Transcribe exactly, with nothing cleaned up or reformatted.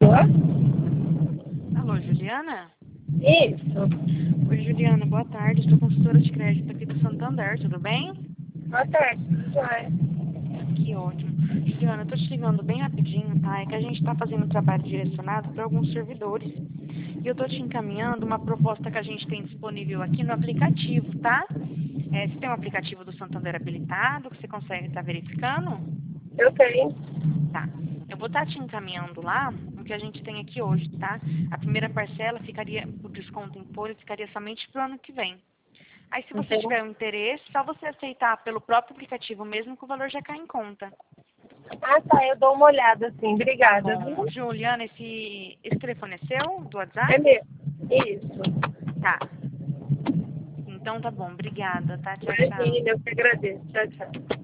Alô, Juliana? Isso. Oi, Juliana, boa tarde. Sou consultora de crédito aqui do Santander, tudo bem? Boa tarde, Joia. Que ótimo. Juliana, eu tô te ligando bem rapidinho, tá? É que a gente tá fazendo um trabalho direcionado para alguns servidores. E eu tô te encaminhando uma proposta que a gente tem disponível aqui no aplicativo, tá? É, você tem um aplicativo do Santander habilitado que você consegue estar verificando? Eu tenho. Tá. Eu vou estar te encaminhando lá o que a gente tem aqui hoje, tá? A primeira parcela ficaria, o desconto em folha ficaria somente para o ano que vem. Aí, se você Entendi. tiver um interesse, só você aceitar pelo próprio aplicativo mesmo que o valor já cai em conta. Ah, tá. Eu dou uma olhada, sim. Tá Obrigada, bom. viu? Juliana, esse, esse telefone é seu, do É WhatsApp? mesmo. Isso. Tá. Então tá bom. Obrigada, tá? Tchau, tchau. Imagina, eu que agradeço. Tchau, tchau.